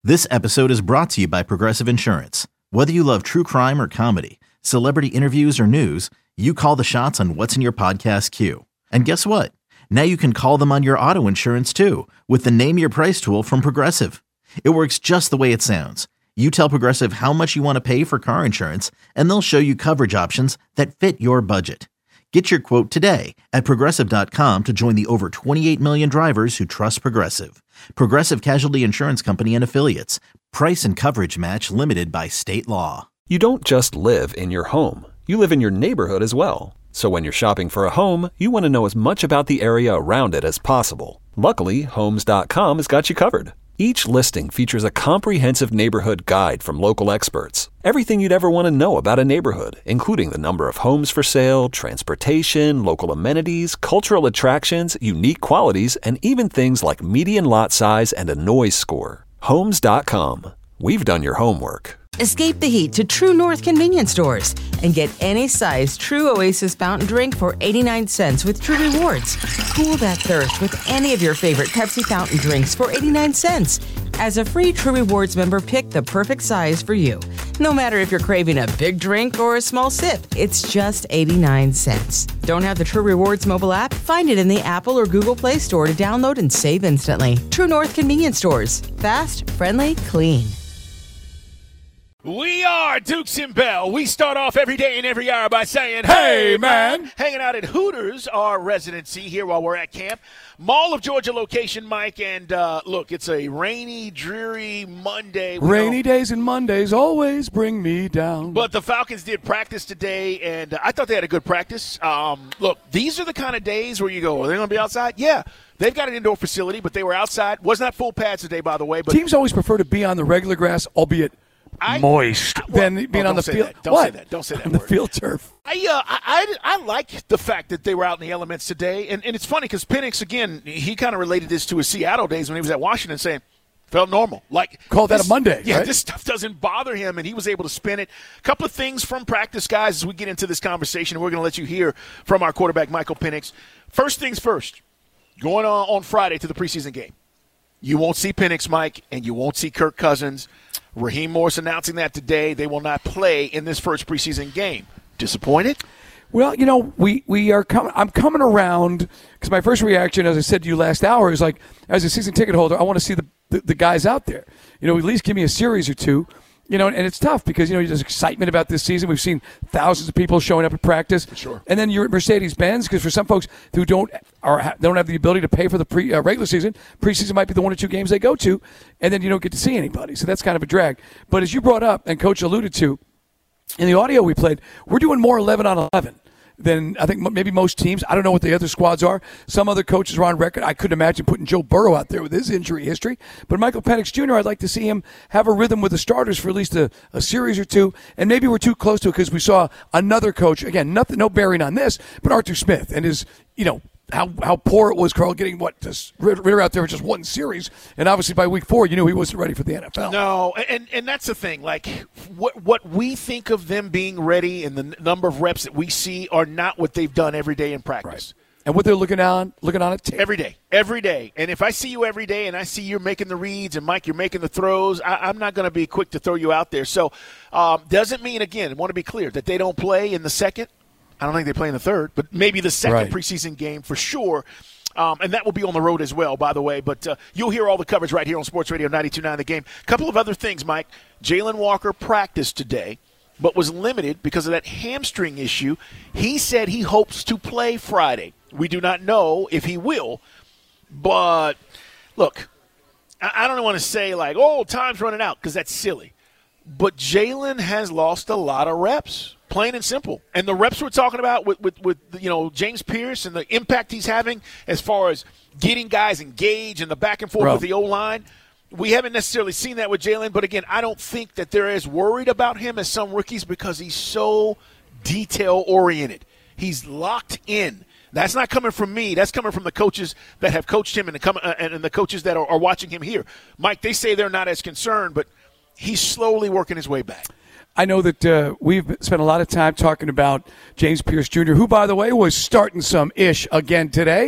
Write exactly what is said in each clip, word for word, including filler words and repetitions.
This episode is brought to you by Progressive Insurance. Whether you love true crime or comedy, celebrity interviews or news, you call the shots on what's in your podcast queue. And guess what? Now you can call them on your auto insurance too with the Name Your Price tool from Progressive. It works just the way it sounds. You tell Progressive how much you want to pay for car insurance, and they'll show you coverage options that fit your budget. Get your quote today at Progressive dot com to join the over twenty-eight million drivers who trust Progressive. Progressive Casualty Insurance Company and Affiliates. Price and coverage match limited by state law. You don't just live in your home. You live in your neighborhood as well. So when you're shopping for a home, you want to know as much about the area around it as possible. Luckily, Homes dot com has got you covered. Each listing features a comprehensive neighborhood guide from local experts. Everything you'd ever want to know about a neighborhood, including the number of homes for sale, transportation, local amenities, cultural attractions, unique qualities, and even things like median lot size and a noise score. Homes dot com. We've done your homework. Escape the heat to True North convenience stores and get any size True Oasis fountain drink for eighty-nine cents with True Rewards. Cool that thirst with any of your favorite Pepsi fountain drinks for eighty-nine cents. As a free True Rewards member, pick the perfect size for you. No matter if you're craving a big drink or a small sip, it's just eighty-nine cents. Don't have the True Rewards mobile app? Find it in the Apple or Google Play Store to download and save instantly. True North convenience stores. Fast, friendly, clean. We are Dukes and Bell. We start off every day and every hour by saying, hey, man. Hanging out at Hooters, our residency here while we're at camp. Mall of Georgia location, Mike. And, uh, look, it's a rainy, dreary Monday. We Rainy days and Mondays always bring me down. But the Falcons did practice today, and uh, I thought they had a good practice. Um, look, these are the kind of days where you go, are they going to be outside? Yeah. They've got an indoor facility, but they were outside. Was not full pads today, by the way. But teams always prefer to be on the regular grass, albeit – I, moist well, than being oh, on the field. That. Don't what? say that. Don't say that. On the word. field turf. I, uh, I, I I like the fact that they were out in the elements today, and, and it's funny because Penix again he kind of related this to his Seattle days when he was at Washington, saying felt normal. Like called that this, a Monday. Yeah, right? This stuff doesn't bother him, and he was able to spin it. A couple of things from practice, guys, as we get into this conversation, and we're going to let you hear from our quarterback Michael Penix. First things first, going on on Friday to the preseason game. You won't see Penix, Mike, and you won't see Kirk Cousins. Raheem Morris announcing that today they will not play in this first preseason game. Disappointed? Well, you know, we, we are coming. I'm coming around because my first reaction, as I said to you last hour, is like, as a season ticket holder, I want to see the, the the guys out there. You know, at least give me a series or two. You know, and it's tough because, you know, there's excitement about this season. We've seen thousands of people showing up at practice. Sure. And then you're at Mercedes-Benz because for some folks who don't are don't have the ability to pay for the pre, uh, regular season, preseason might be the one or two games they go to, and then you don't get to see anybody. So that's kind of a drag. But as you brought up and Coach alluded to, in the audio we played, we're doing more eleven on eleven than I think maybe most teams. I don't know what the other squads are. Some other coaches are on record. I couldn't imagine putting Joe Burrow out there with his injury history. But Michael Penix Junior, I'd like to see him have a rhythm with the starters for at least a, a series or two. And maybe we're too close to it because we saw another coach, again, nothing, no bearing on this, but Arthur Smith and his, you know, how how poor it was, Carl, getting what just Ritter out there with just one series, and obviously by week four, you knew he wasn't ready for the N F L. No, and and that's the thing. Like what what we think of them being ready, and the number of reps that we see are not what they've done every day in practice. Right. And what they're looking on, looking on at tape. Every day, every day. And if I see you every day, and I see you're making the reads, and Mike, you're making the throws, I, I'm not going to be quick to throw you out there. So, um, doesn't mean again, I want to be clear that they don't play in the second. I don't think they play in the third, but maybe the second right. preseason game for sure. Um, and that will be on the road as well, by the way. But uh, you'll hear all the coverage right here on Sports Radio ninety-two point nine The Game. A couple of other things, Mike. Jalen Walker practiced today, but was limited because of that hamstring issue. He said he hopes to play Friday. We do not know if he will. But, look, I, I don't want to say like, oh, time's running out, because that's silly. But Jalen has lost a lot of reps. Plain and simple. And the reps we're talking about with, with, with, you know, James Pierce and the impact he's having as far as getting guys engaged and the back and forth Bro. with the O-line, we haven't necessarily seen that with Jalen. But, again, I don't think that they're as worried about him as some rookies because he's so detail-oriented. He's locked in. That's not coming from me. That's coming from the coaches that have coached him and the, come, uh, and the coaches that are, are watching him here. Mike, they say they're not as concerned, but he's slowly working his way back. I know that uh, we've spent a lot of time talking about James Pierce Junior, who, by the way, was starting some ish again today.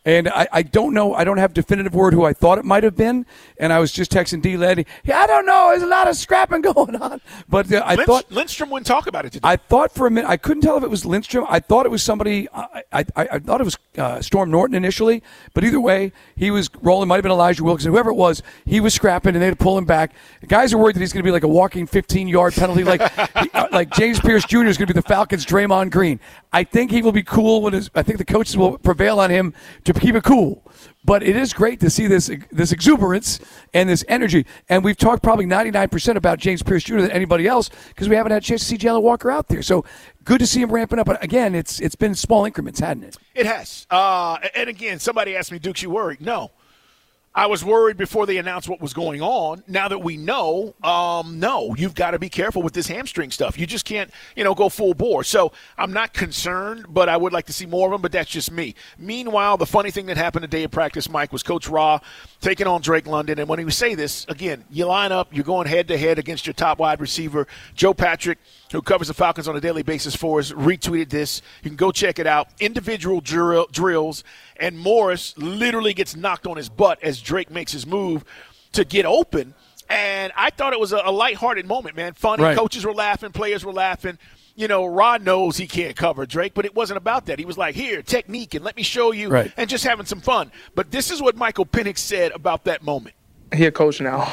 And I, I don't know. I don't have definitive word who I thought it might have been. And I was just texting D. Leddy. Yeah, I don't know. There's a lot of scrapping going on. But uh, I Lindst- thought Lindstrom wouldn't talk about it today. I thought for a minute. I couldn't tell if it was Lindstrom. I thought it was somebody. I I, I thought it was uh, Storm Norton initially. But either way, he was rolling. Might have been Elijah Wilkinson. Whoever it was, he was scrapping, and they had to pull him back. The guys are worried that he's going to be like a walking fifteen-yard penalty, like he, uh, like James Pierce Junior is going to be the Falcons' Draymond Green. I think he will be cool when his. I think the coaches will prevail on him to keep it cool. But it is great to see this this exuberance and this energy. And we've talked probably ninety-nine percent about James Pierce Junior than anybody else because we haven't had a chance to see Jalen Walker out there. So good to see him ramping up. But again, it's it's been small increments, hasn't it? It has. Uh, and again, somebody asked me, Dukes, you worried? No. I was worried before they announced what was going on. Now that we know, um, no, you've got to be careful with this hamstring stuff. You just can't, you know, go full bore. So I'm not concerned, but I would like to see more of them, but that's just me. Meanwhile, the funny thing that happened today at practice, Mike, was Coach Ra taking on Drake London. And when he would say this, again, you line up, you're going head-to-head against your top wide receiver. Joe Patrick, who covers the Falcons on a daily basis for us, retweeted this. You can go check it out. Individual drill, drills, and Morris literally gets knocked on his butt as Drake makes his move to get open. And I thought it was a, a lighthearted moment, man. Funny. Right. Coaches were laughing. Players were laughing. You know, Rod knows he can't cover Drake, but it wasn't about that. He was like, here, technique, and let me show you, right. and just having some fun. But this is what Michael Penix said about that moment. He a coach now.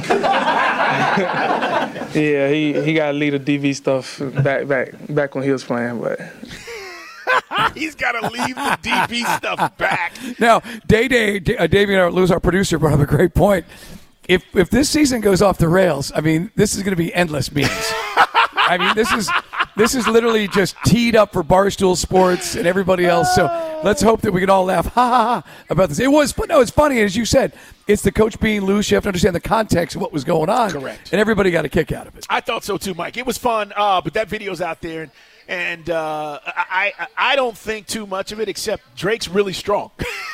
yeah, he, he got to lead the D V stuff back back back when he was playing, but he's got to leave the D V stuff back. Now, Day Day, uh, Davian Lewis, our producer, brought up a great point. If if this season goes off the rails, I mean, this is going to be endless memes. I mean, this is this is literally just teed up for Barstool Sports and everybody else. So let's hope that we can all laugh ha ha ha about this. It was, but no, it's funny, as you said. It's the coach being loose. You have to understand the context of what was going on. Correct. And everybody got a kick out of it. I thought so too, Mike. It was fun, uh, but that video's out there, and, and uh, I, I I don't think too much of it, except Drake's really strong.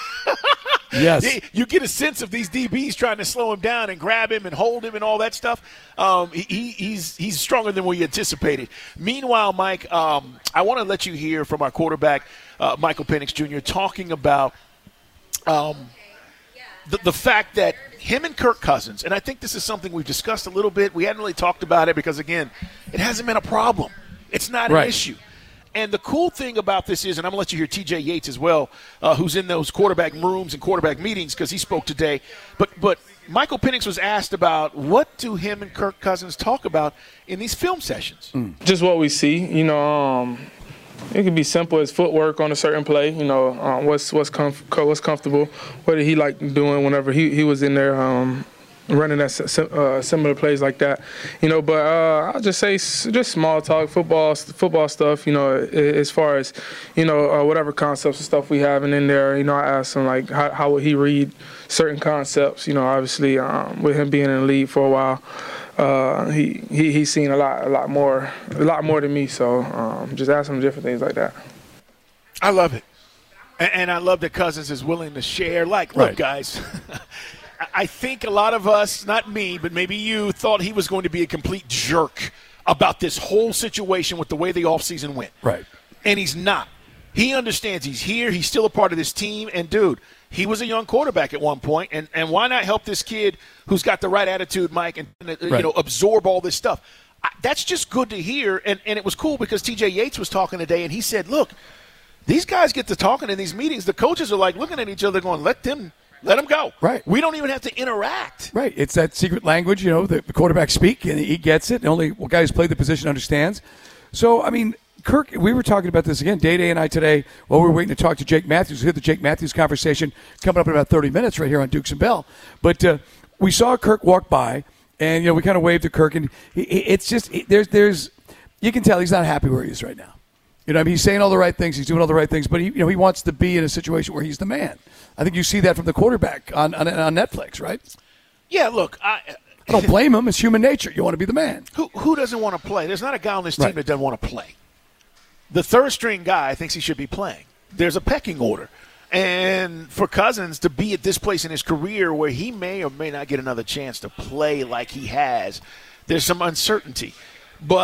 Yes. You get a sense of these D Bs trying to slow him down and grab him and hold him and all that stuff. Um, he, he's he's stronger than we anticipated. Meanwhile, Mike, um, I want to let you hear from our quarterback, uh, Michael Penix Junior, talking about um, the, the fact that him and Kirk Cousins, and I think this is something we've discussed a little bit. We hadn't really talked about it because, again, it hasn't been a problem. It's not an right. issue. And the cool thing about this is, and I'm going to let you hear T J Yates as well, uh, who's in those quarterback rooms and quarterback meetings because he spoke today. But but Michael Penix was asked about what do him and Kirk Cousins talk about in these film sessions? Mm. Just what we see. You know, um, it could be simple as footwork on a certain play. You know, um, what's what's comf- what's comfortable. What did he like doing whenever he, he was in there um, running that uh, similar plays like that, you know. But uh, I'll just say just small talk, football, football stuff. You know, as far as you know, uh, whatever concepts and stuff we have in there. You know, I asked him like, how, how would he read certain concepts? You know, obviously um, with him being in the league for a while, uh, he, he he's seen a lot, a lot more, a lot more than me. So um, just ask him different things like that. I love it, and, and I love that Cousins is willing to share. Like, look, right. guys. I think a lot of us, not me, but maybe you, thought he was going to be a complete jerk about this whole situation with the way the offseason went. Right. And he's not. He understands he's here. He's still a part of this team. And, dude, he was a young quarterback at one point. And, and why not help this kid who's got the right attitude, Mike, and, uh, right. you know, absorb all this stuff? I, that's just good to hear. And, and it was cool because T J Yates was talking today, and he said, look, these guys get to talking in these meetings. The coaches are, like, looking at each other going, let them – Let him go. Right. We don't even have to interact. Right. It's that secret language, you know, the, the quarterback speak, and he gets it. The only guy who's played the position understands. So, I mean, Kirk, we were talking about this again, Day Day and I today, while we were waiting to talk to Jake Matthews. We had the Jake Matthews conversation coming up in about thirty minutes right here on Dukes and Bell. But uh, we saw Kirk walk by, and, you know, we kind of waved to Kirk, and he, it's just, there's, there's, you can tell he's not happy where he is right now. You know, I mean, he's saying all the right things, he's doing all the right things, but he, you know, he wants to be in a situation where he's the man. I think you see that from the quarterback on on, on Netflix, right? Yeah, look, I, I don't blame him. It's human nature. You want to be the man. Who who doesn't want to play? There's not a guy on this team right. that doesn't want to play. The third string guy thinks he should be playing. There's a pecking order. And for Cousins to be at this place in his career where he may or may not get another chance to play like he has, there's some uncertainty. But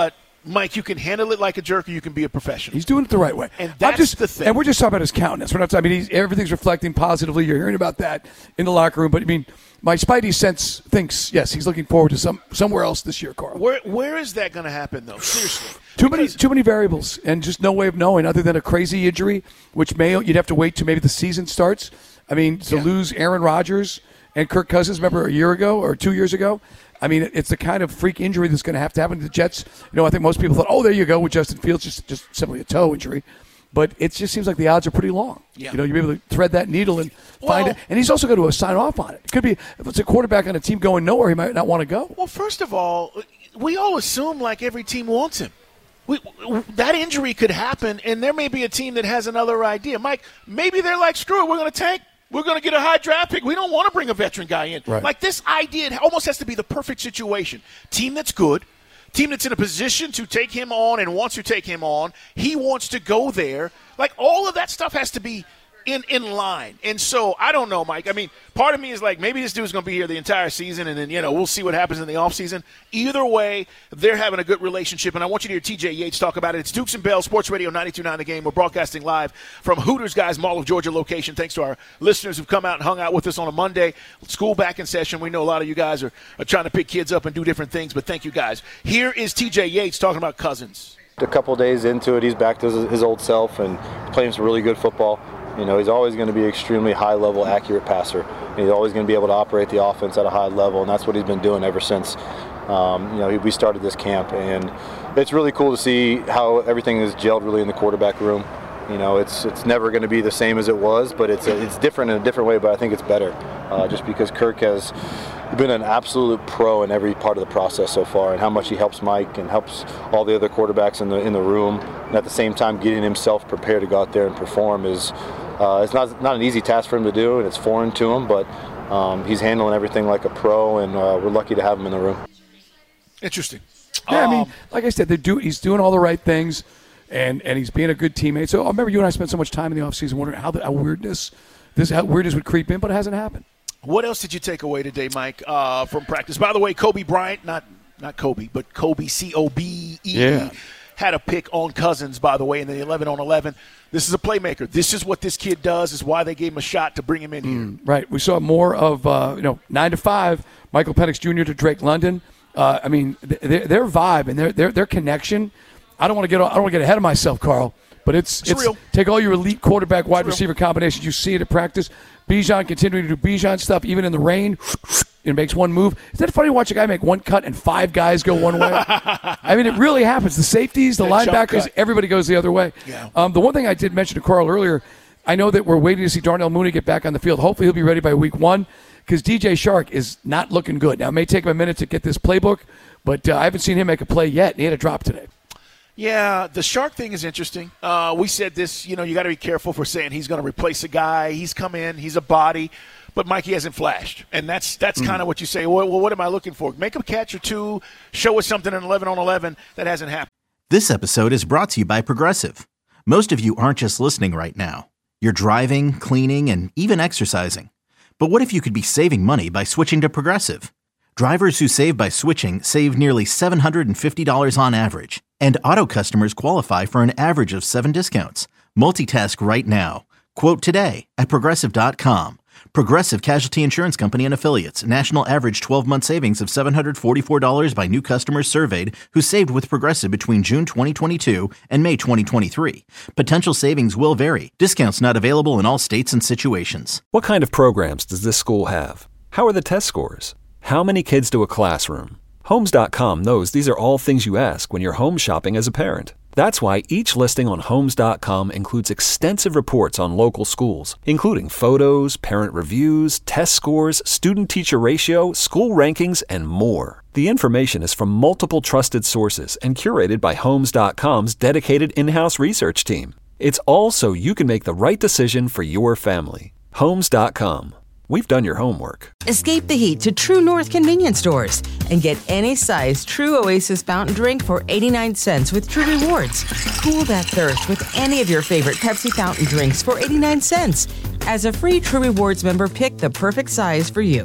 Mike, you can handle it like a jerk, or you can be a professional. He's doing it the right way. And that's I'm just, the thing. And we're just talking about his countenance. We're not. I mean, he's, everything's reflecting positively. You're hearing about that in the locker room. But I mean, my spidey sense thinks yes, he's looking forward to some somewhere else this year, Carl. Where where is that going to happen, though? Seriously, too many too many variables, and just no way of knowing other than a crazy injury, which may you'd have to wait till maybe the season starts. I mean, to yeah. lose Aaron Rodgers and Kirk Cousins, remember a year ago or two years ago. I mean, it's the kind of freak injury that's going to have to happen to the Jets. You know, I think most people thought, oh, there you go with Justin Fields, just just simply a toe injury. But it just seems like the odds are pretty long. Yeah. You know, you're able to thread that needle and find well, it. And he's also going to sign off on it. It could be, if it's a quarterback on a team going nowhere, he might not want to go. Well, first of all, we all assume like every team wants him. We, that injury could happen, and there may be a team that has another idea. Mike, maybe they're like, screw it, we're going to tank. We're going to get a high draft pick. We don't want to bring a veteran guy in. Right. Like this idea, it almost has to be the perfect situation. Team that's good, team that's in a position to take him on and wants to take him on. He wants to go there. Like all of that stuff has to be in, in line. And so I don't know, Mike. I mean, part of me is like, maybe this dude's going to be here the entire season, and then, you know, we'll see what happens in the offseason. Either way, they're having a good relationship, and I want you to hear T J Yates talk about it. It's Dukes and Bell, Sports Radio ninety-two point nine The Game. We're broadcasting live from Hooters Guys Mall of Georgia location. Thanks to our listeners who've come out and hung out with us on a Monday. School back in session. We know a lot of you guys are, are trying to pick kids up and do different things, but thank you guys. Here is T J Yates talking about Cousins. A couple days into it, he's back to his, his old self and playing some really good football. You know, he's always going to be an extremely high-level, accurate passer. And he's always going to be able to operate the offense at a high level, and that's what he's been doing ever since, um, you know, we started this camp. And it's really cool to see how everything is gelled really in the quarterback room. You know, it's it's never going to be the same as it was, but it's a, it's different in a different way. But I think it's better, uh, just because Kirk has been an absolute pro in every part of the process so far, and how much he helps Mike and helps all the other quarterbacks in the in the room, and at the same time getting himself prepared to go out there and perform is uh, it's not not an easy task for him to do, and it's foreign to him. But um, he's handling everything like a pro, and uh, we're lucky to have him in the room. Interesting. Yeah, um, I mean, like I said, they do. He's doing all the right things. And and he's being a good teammate. So I remember you and I spent so much time in the offseason wondering how the how weirdness, this how weirdness would creep in, but it hasn't happened. What else did you take away today, Mike, uh, from practice? By the way, Kobe Bryant, not not Kobe, but Kobe, C O B E, yeah. had a pick on Cousins, by the way, in the eleven on eleven. This is a playmaker. This is what this kid does, is why they gave him a shot to bring him in here. Mm, right. We saw more of, uh, you know, nine to five, Michael Penix Junior to Drake London. Uh, I mean, their, their vibe and their, their, their connection – I don't want to get I don't want to get ahead of myself, Carl, but it's it's, it's real. Take all your elite quarterback wide it's receiver real. combinations. You see it at practice. Bijan continuing to do Bijan stuff, even in the rain. It makes one move. Isn't that funny to watch a guy make one cut and five guys go one way? I mean, it really happens. The safeties, the that linebackers, everybody goes the other way. Yeah. Um, the one thing I did mention to Carl earlier, I know that we're waiting to see Darnell Mooney get back on the field. Hopefully he'll be ready by week one, because D J Shark is not looking good. Now, it may take him a minute to get this playbook, but uh, I haven't seen him make a play yet, and he had a drop today. Yeah, the Shark thing is interesting. Uh, we said this, you know, you got to be careful for saying he's going to replace a guy. He's come in, he's a body, but Mikey hasn't flashed. And that's that's mm. kind of what you say, well, well, what am I looking for? Make a catch or two, show us something in eleven on eleven. That hasn't happened. This episode is brought to you by Progressive. Most of you aren't just listening right now. You're driving, cleaning, and even exercising. But what if you could be saving money by switching to Progressive? Drivers who save by switching save nearly seven hundred fifty dollars on average. And auto customers qualify for an average of seven discounts. Multitask right now. Quote today at Progressive dot com. Progressive Casualty Insurance Company and Affiliates. National average twelve-month savings of seven hundred forty-four dollars by new customers surveyed who saved with Progressive between June twenty twenty-two and May twenty twenty-three. Potential savings will vary. Discounts not available in all states and situations. What kind of programs does this school have? How are the test scores? How many kids do a classroom? Homes dot com knows these are all things you ask when you're home shopping as a parent. That's why each listing on Homes dot com includes extensive reports on local schools, including photos, parent reviews, test scores, student-teacher ratio, school rankings, and more. The information is from multiple trusted sources and curated by Homes dot com's dedicated in-house research team. It's all so you can make the right decision for your family. Homes dot com. We've done your homework. Escape the heat to True North convenience stores and get any size True Oasis fountain drink for eighty-nine cents with True Rewards. Cool that thirst with any of your favorite Pepsi fountain drinks for eighty-nine cents. As a free True Rewards member, pick the perfect size for you.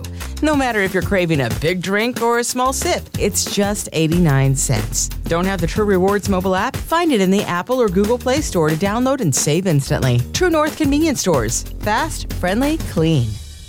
No matter if you're craving a big drink or a small sip, it's just eighty-nine cents. Don't have the True Rewards mobile app? Find it in the Apple or Google Play Store to download and save instantly. True North Convenience Stores. Fast, friendly, clean.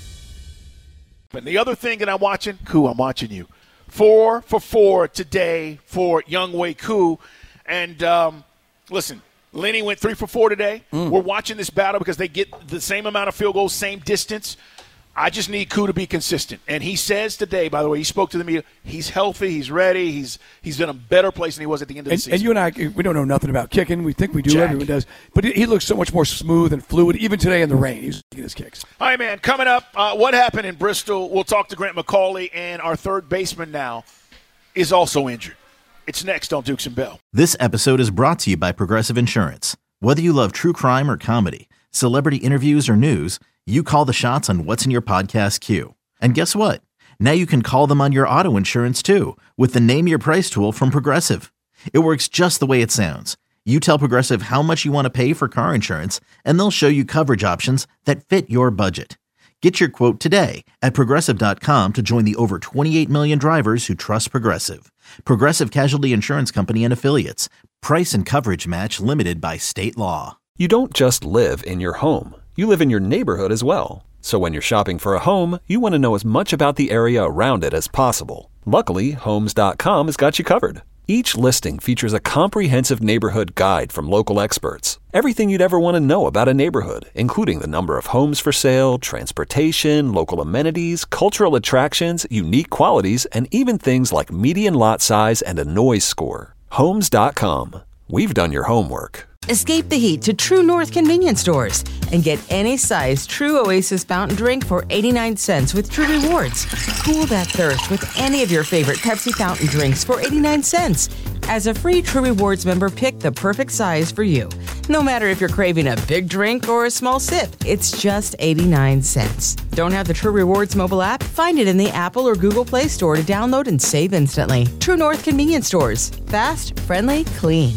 And the other thing that I'm watching, Koo, I'm watching you. Four for four today for Younghoe Koo. And um, listen, Lenny went three for four today. Mm. We're watching this battle because they get the same amount of field goals, same distance. I just need Koo to be consistent. And he says today, by the way, he spoke to the media, he's healthy, he's ready, he's he's in a better place than he was at the end of the and, season. And you and I, we don't know nothing about kicking. We think we do, Jack. Everyone does. But he looks so much more smooth and fluid, even today in the rain. He's taking his kicks. All right, man, coming up, uh, what happened in Bristol? We'll talk to Grant McCauley, and our third baseman now is also injured. It's next on Dukes and Bell. This episode is brought to you by Progressive Insurance. Whether you love true crime or comedy, celebrity interviews or news, you call the shots on what's in your podcast queue. And guess what? Now you can call them on your auto insurance too with the Name Your Price tool from Progressive. It works just the way it sounds. You tell Progressive how much you want to pay for car insurance, and they'll show you coverage options that fit your budget. Get your quote today at Progressive dot com to join the over twenty-eight million drivers who trust Progressive. Progressive Casualty Insurance Company and Affiliates. Price and coverage match limited by state law. You don't just live in your home. You live in your neighborhood as well. So when you're shopping for a home, you want to know as much about the area around it as possible. Luckily, Homes dot com has got you covered. Each listing features a comprehensive neighborhood guide from local experts. Everything you'd ever want to know about a neighborhood, including the number of homes for sale, transportation, local amenities, cultural attractions, unique qualities, and even things like median lot size and a noise score. Homes dot com. We've done your homework. Escape the heat to True North Convenience Stores and get any size True Oasis fountain drink for eighty-nine cents with True Rewards. Cool that thirst with any of your favorite Pepsi fountain drinks for eighty-nine cents. As a free True Rewards member, pick the perfect size for you. No matter if you're craving a big drink or a small sip, it's just eighty-nine cents. Don't have the True Rewards mobile app? Find it in the Apple or Google Play Store to download and save instantly. True North Convenience Stores. Fast, friendly, clean.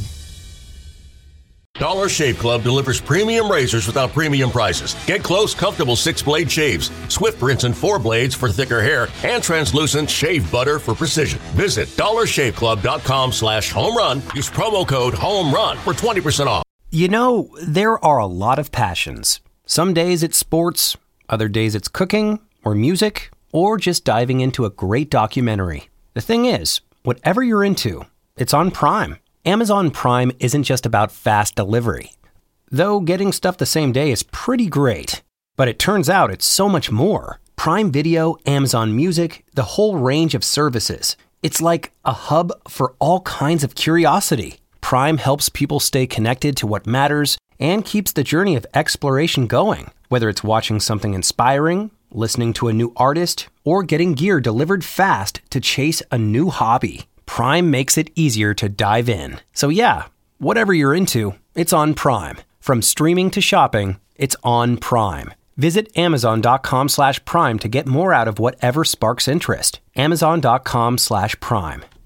Dollar Shave Club delivers premium razors without premium prices. Get close, comfortable six-blade shaves, swift rinse and four blades for thicker hair, and translucent shave butter for precision. Visit dollar shave club dot com slash home run. Use promo code HOMERUN for twenty percent off. You know, there are a lot of passions. Some days it's sports, other days it's cooking, or music, or just diving into a great documentary. The thing is, whatever you're into, it's on Prime. Amazon Prime isn't just about fast delivery. Though getting stuff the same day is pretty great. But it turns out it's so much more. Prime Video, Amazon Music, the whole range of services. It's like a hub for all kinds of curiosity. Prime helps people stay connected to what matters and keeps the journey of exploration going. Whether it's watching something inspiring, listening to a new artist, or getting gear delivered fast to chase a new hobby. Prime makes it easier to dive in. So yeah, whatever you're into, it's on Prime. From streaming to shopping, it's on Prime. Visit amazon dot com slash prime to get more out of whatever sparks interest. amazon dot com slash prime.